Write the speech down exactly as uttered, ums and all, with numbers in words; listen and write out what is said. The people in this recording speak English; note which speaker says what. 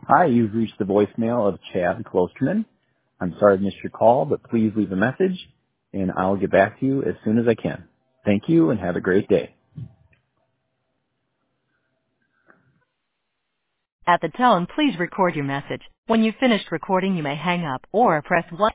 Speaker 1: Hi, you've reached the voicemail of Chad Klosterman. I'm sorry I missed your call, but please leave a message, and I'll get back to you as soon as I can. Thank you, and have a great day.
Speaker 2: At the tone, please record your message. When you've finished recording, you may hang up or press one.